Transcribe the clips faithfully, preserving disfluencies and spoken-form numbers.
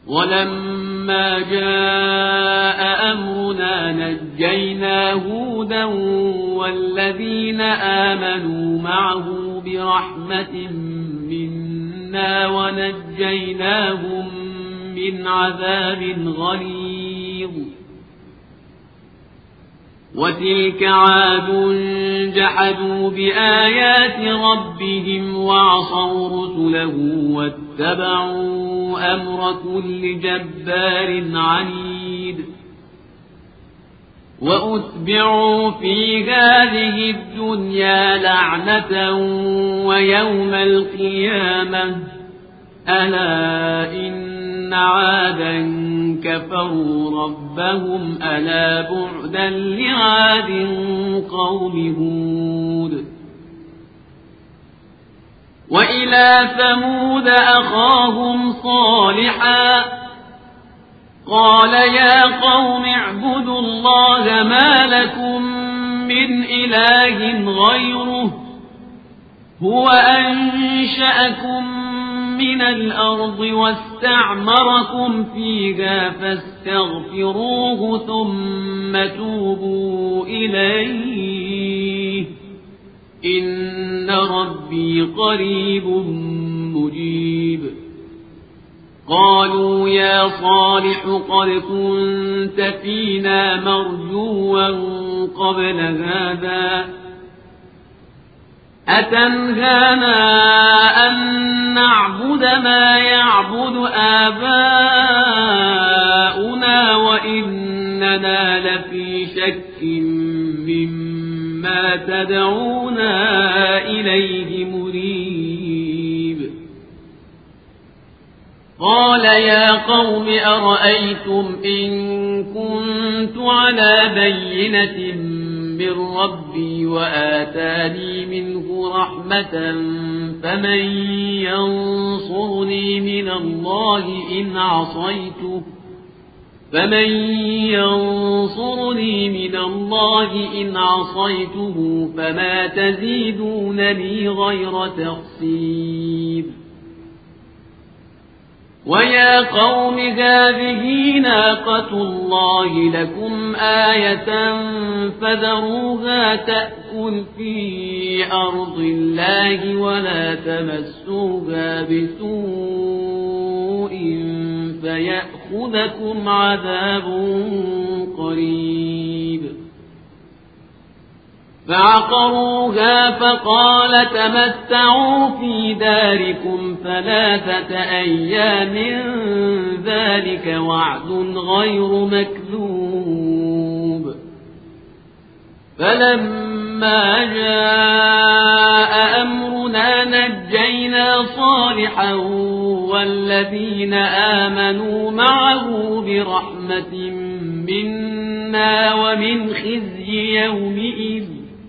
ولما جاء أمرنا نجينا هودا والذين آمنوا معه برحمة منا ونجيناهم من عذاب غليظ. وتلك عاد جحدوا بآيات ربهم وعصوا رسله واتبعوا أمر كل جبار عنيد. وأتبعوا في هذه الدنيا لعنة ويوم القيامة ألا إن عادا كفروا ربهم ألا بعدا لعاد قوم هود. وإلى ثمود أخاهم صالحا قال يا قوم اعبدوا الله ما لكم من إله غيره هو أنشأكم من الأرض واستعمركم فيها فاستغفروه ثم توبوا إليه إن ربي قريب مجيب. قالوا يا صالح قد كنت فينا مرجوا قبل هذا أتنهانا أن نعبد ما يعبد آباؤنا وإننا لفي شك مما تدعونا إليه مريب. قال يا قوم أرأيتم إن كنت على بينة من ربي وآتاني منه رحمة فمن ينصرني من الله إن عصيته فمن ينصرني من الله إن عصيته فما تزيدونني غير تخسير. ويا قوم هذه ناقة الله لكم آية فذروها تأكل في أرض الله ولا تمسوها بسوء فيأخذكم عذاب قريب. فعقروها فقال تمتعوا في داركم ثلاثة أيام ذلك وعد غير مكذوب. فلما جاء أمرنا نجينا صالحا والذين آمنوا معه برحمة منا ومن خزي يومئذ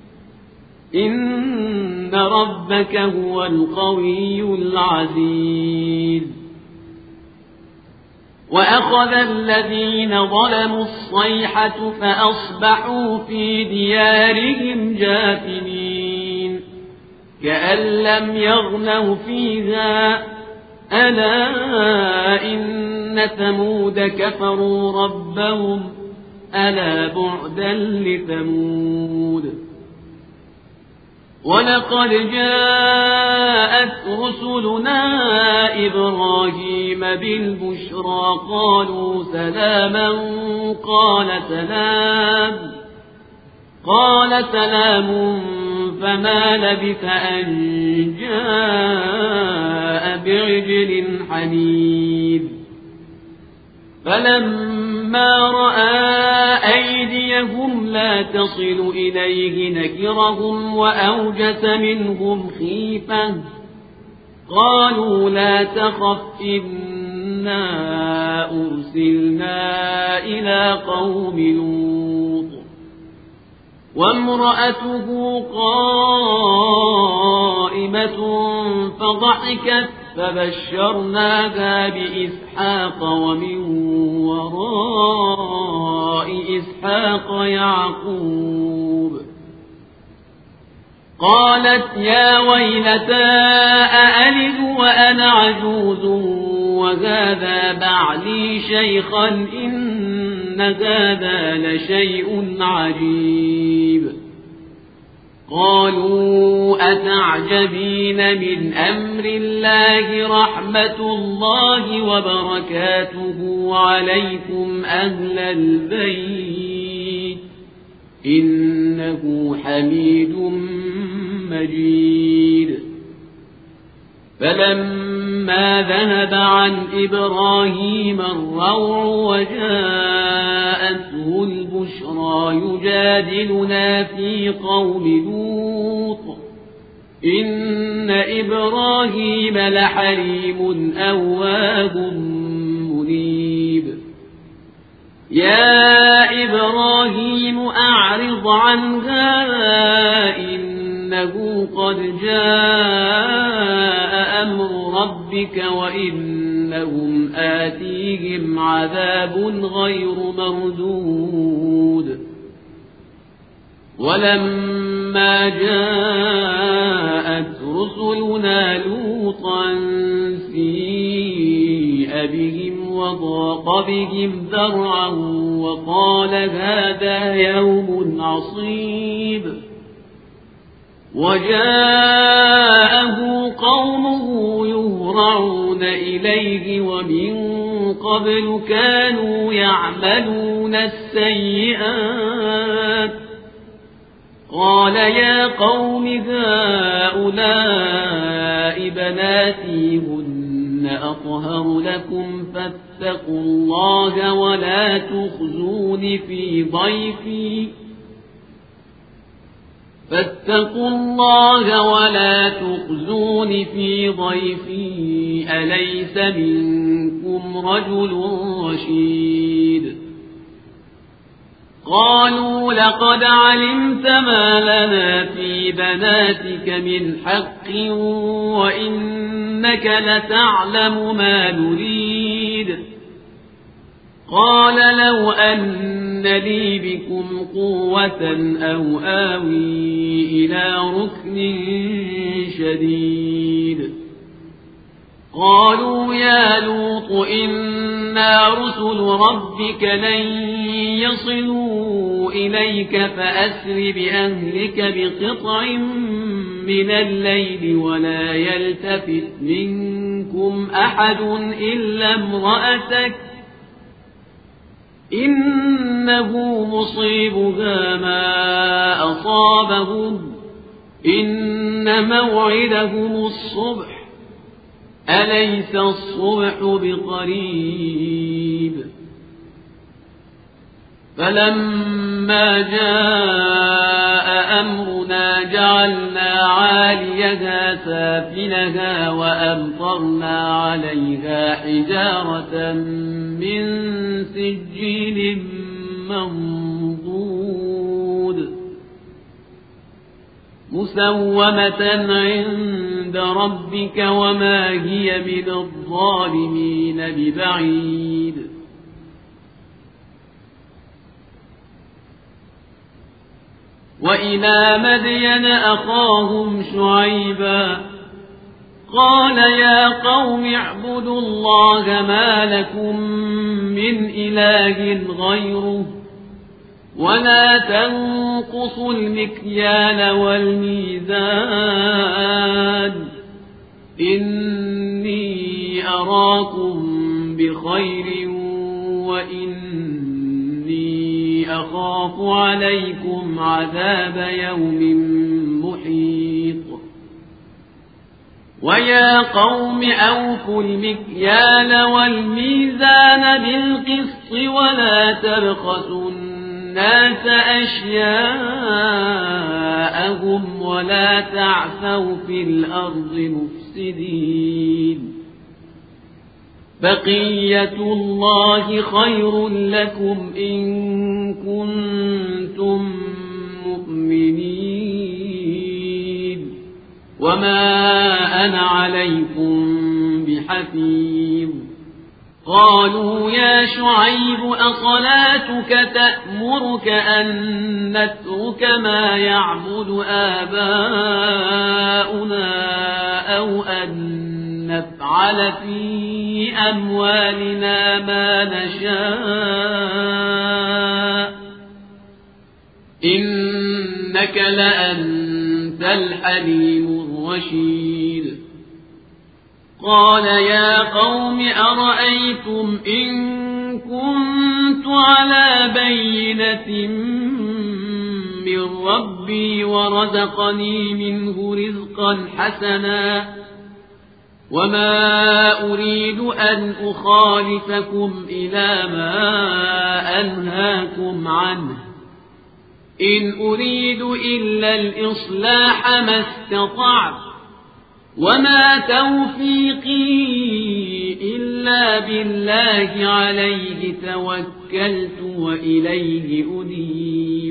إن ربك هو القوي العزيز. وأخذ الذين ظلموا الصيحة فأصبحوا في ديارهم جاثمين كأن لم يغنوا فيها ألا إن ثمود كفروا ربهم ألا بعدا لثمود. ولقد جاءت رسلنا إبراهيم بالبشرى قالوا سلاما قال سلام قال سلام فما لبث أن جاء بعجل حنيذ. فلما رأى أيديهم لا تصل إليه نكرهم وأوجس منهم خيفة قالوا لا تخف إنا أرسلنا إلى قوم لوط وامرأته قائمة فضحكت فبشرناها بإسحاق ومن وراء إسحاق يعقوب. قالت يا ويلتى أألد وأنا عجوز وهذا بعلي شيخا إن هذا لشيء عجيب قالوا أتعجبين من أمر الله رحمة الله وبركاته عليكم أهل البيت إنه حميد مجيد فلما ذهب عن إبراهيم الروع وجاءته البشرى يجادلنا في قوم لوط إن إبراهيم لحليم أواه منيب يا إبراهيم أعرض عن هذا إنه قد جاء أمر ربك وإنهم آتيهم عذاب غير مردود ولما جاءت رسلنا لوطا سيء بهم وضاق بهم ذرعا وقال هذا يوم عصيب وجاءه قومه يهرعون إليه ومن قبل كانوا يعملون السيئات قال يا قوم هؤلاء بناتي هن أطهر لكم فاتقوا الله ولا تخزون في ضيفي فاتقوا الله ولا تخزون في ضيفي أليس منكم رجل رشيد قالوا لقد علمت ما لنا في بناتك من حق وإنك لتعلم ما نريد قال لو أن لي بكم قوة أو آوي إلى ركن شديد قالوا يا لوط إنا رسل ربك لن يصلوا إليك فأسر بأهلك بقطع من الليل ولا يلتفت منكم أحد إلا امرأتك إنه مصيبها ما أصابهم إن موعدهم الصبح أليس الصبح بقريب فلما جاء أمرنا جعلنا عاليها سافلها وأمطرنا عليها حجارة من سجيل منضود مسومة عند ربك وما هي من الظالمين ببعيد وإلى مدين أخاهم شعيبا قال يا قوم اعبدوا الله ما لكم من إله غيره ولا تنقصوا المكيال والميزان إني أراكم بخير وإني أخاف عليكم عذاب يوم محيط ويا قوم أوفوا المكيال والميزان بالقسط ولا تبخسوا الناس أشياءهم ولا تعثوا في الأرض مفسدين بقية الله خير لكم إن كنتم مؤمنين وما أنا عليكم بحفيظ قالوا يا شعيب أصلاتك تأمرك أن نترك ما يعبد آباؤنا أو أن نفعل في أموالنا ما نشاء إنك لأنت الحليم الرشيد قال يا قوم أرأيتم إن كنت على بينة من ربي ورزقني منه رزقا حسنا وما أريد أن أخالفكم إلى ما أنهاكم عنه إن أريد إلا الإصلاح ما استطعت وما توفيقي إلا بالله عليه توكلت وإليه أنيب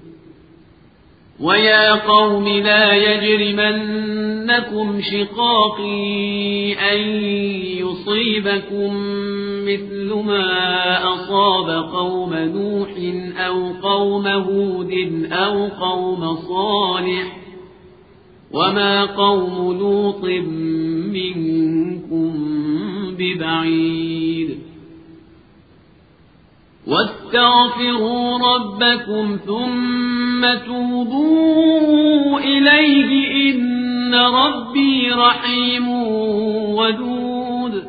ويا قوم لا يجرمنكم شقاقي أن يصيبكم مثل ما أصاب قوم نوح أو قوم هود أو قوم صالح وما قوم لوط منكم ببعيد واستغفروا ربكم ثم توبوا إليه إن ربي رحيم ودود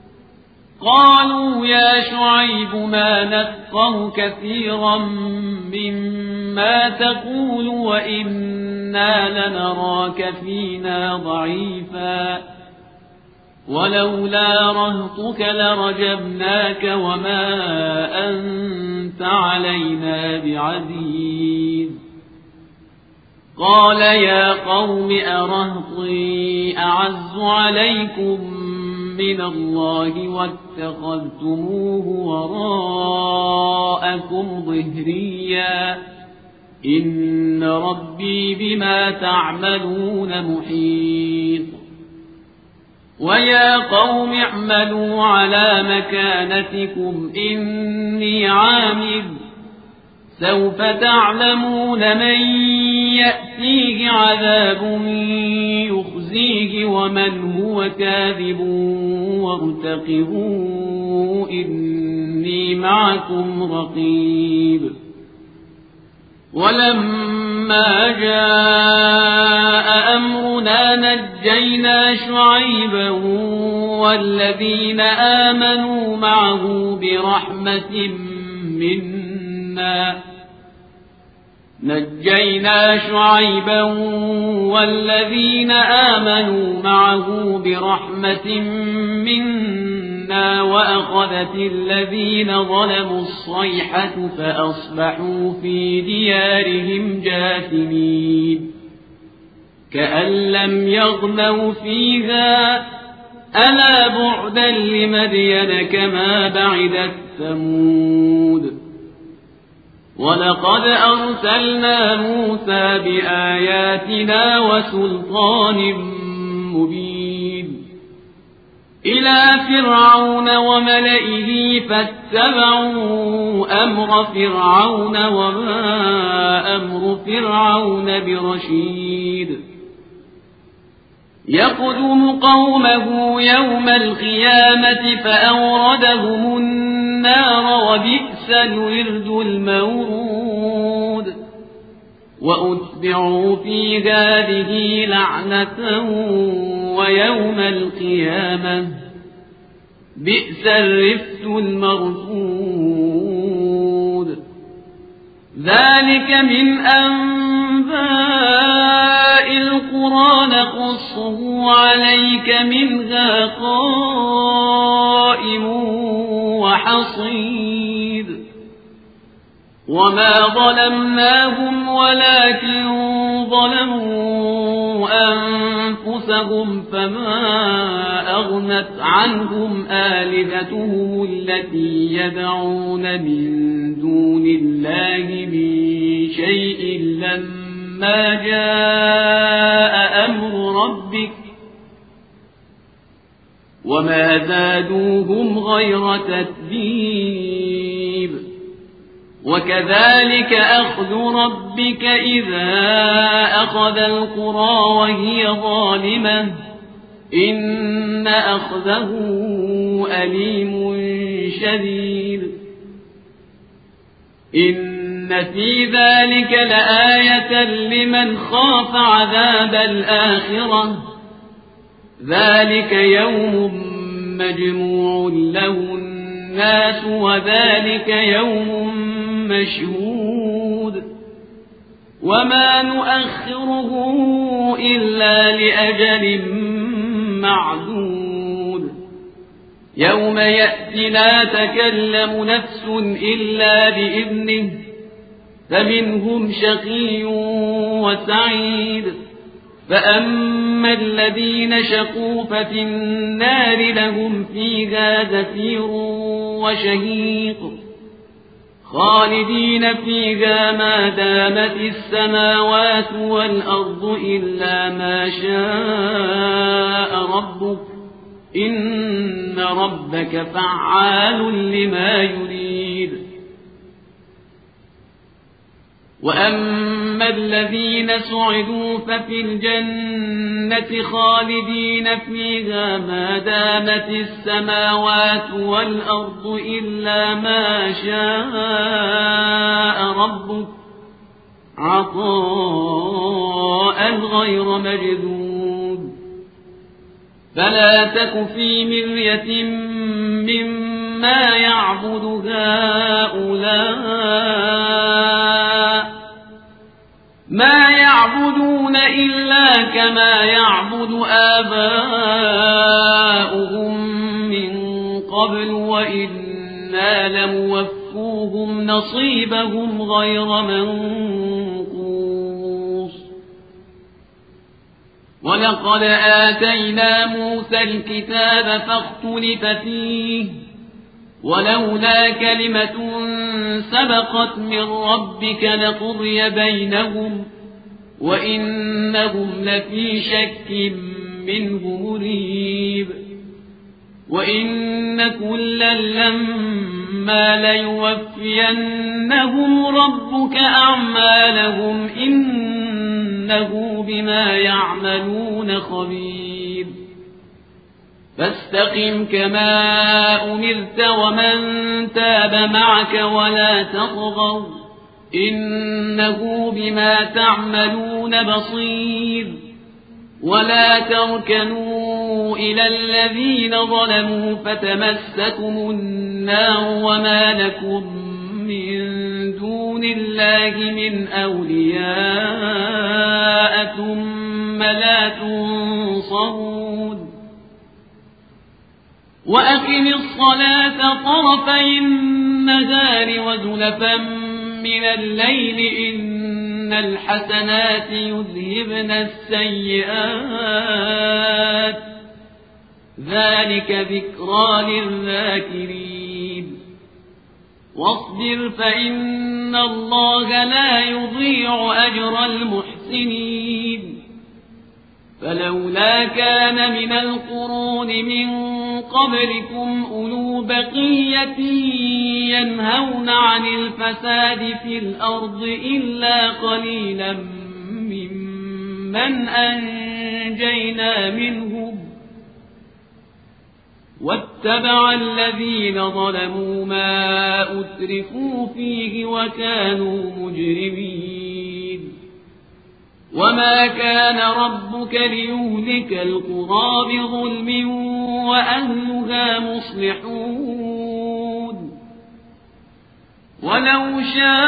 قالوا يا شعيب ما نفقه كثيرا مما تقول وإنا لنراك فينا ضعيفا ولولا رهطك لرجمناك وما أنت علينا بعزيز قال يا قوم أرهطي أعز عليكم من الله واتخذتموه وراءكم ظهريا إن ربي بما تعملون محيط ويا قوم اعملوا على مكانتكم إني عامل سوف تعلمون من يأتيه عذاب يخزيه ومن هو كاذب وارتقبوا إني معكم رقيب ولما جاء أمرنا نجينا شعيبا والذين آمنوا معه برحمة منا نجينا شعيبا والذين آمنوا معه برحمة منا وأخذت الذين ظلموا الصيحة فأصبحوا في ديارهم جاثمين كأن لم يغنوا فيها ألا بعدا لمدين كما بعدت ثمود ولقد أرسلنا موسى بآياتنا وسلطان مبين إلى فرعون وملئه فاتبعوا أمر فرعون وما أمر فرعون برشيد يقدم قومه يوم القيامة فأوردهم النار وبئس الورد المورود وأتبعوا في هذه لعنة ويوم القيامة بئس الرفد المرفود ذلك من أنباء القرى نقصه عليك منها قائم وحصيد وما ظلمناهم ولكن ظلموا أنفسهم فما أغنت عنهم آلهتهم التي يدعون من دون الله من شيء لما جاء أمر ربك وما زادوهم غير تتبيب وكذلك أخذ ربك إذا أخذ القرى وهي ظالمة إن أخذه أليم شديد إن في ذلك لآية لمن خاف عذاب الآخرة ذلك يوم مجموع له الناس وذلك يوم مشهود وما نؤخره إلا لأجل معدود يوم يأتي لا تكلم نفس إلا بإذنه فمنهم شقي وسعيد فأما الذين شقوا ففي النار لهم فيها زفير وشهيق خالدين فيها ما دامت السماوات والأرض إلا ما شاء ربك إن ربك فعال لما يريد وأما الذين سعدوا ففي الجنة خالدين فيها ما دامت السماوات والأرض إلا ما شاء ربك عطاء غير مجدود فلا تك في مرية مما يعبد هؤلاء ما يعبدون إلا كما يعبد آباؤهم من قبل وإنا لموفوهم نصيبهم غير منقوص ولقد آتينا موسى الكتاب فاختلف فيه ولولا كلمة سبقت من ربك لقضي بينهم وإنهم لفي شك منه مريب وإن كلا لما ليوفينهم ربك أعمالهم إنه بما يعملون خبير فاستقم كما أمرت ومن تاب معك ولا تطغوا إنه بما تعملون بصير ولا تركنوا إلى الذين ظلموا فتمسكم النار وما لكم من دون الله من أولياء ثم لا تنصرون وأقم الصلاة طرفي النهار وزلفا من الليل إن الحسنات يذهبن السيئات ذلك ذكرى للذاكرين واصبر فإن الله لا يضيع أجر المحسنين فلولا كان من القرون من قبلكم أولو بقية ينهون عن الفساد في الأرض إلا قليلا ممن أنجينا منهم واتبع الذين ظلموا ما أترفوا فيه وكانوا مجرمين وما كان ربك ليهلك القرى بظلم وأهلها مصلحون ولو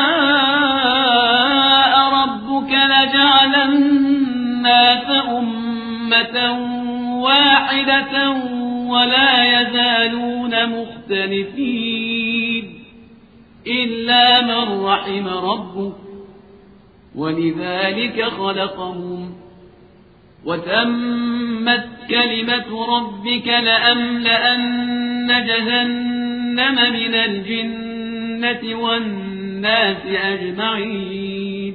شاء ربك لجعل الناس أمة واحدة ولا يزالون مختلفين إلا من رحم ربك ولذلك خلقهم وتمت كلمة ربك لأملأن جهنم من الجنة والناس أجمعين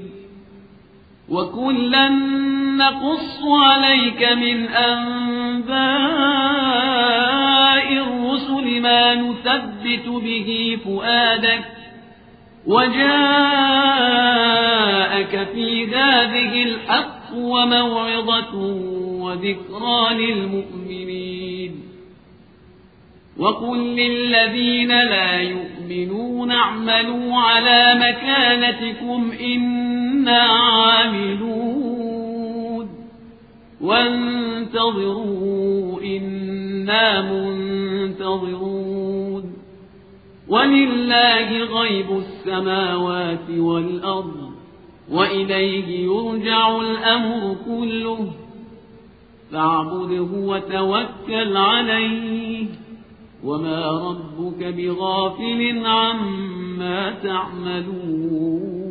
وكلا نقص عليك من أنباء الرسل ما نثبت به فؤادك وجاءك في هذه الحق وموعظة وذكرى للمؤمنين وقل للذين لا يؤمنون اعملوا على مكانتكم إنا عاملون وانتظروا إنا منتظرون ولله غيب السماوات والأرض وإليه يرجع الأمر كله فاعبده وتوكل عليه وما ربك بغافل عما تعملون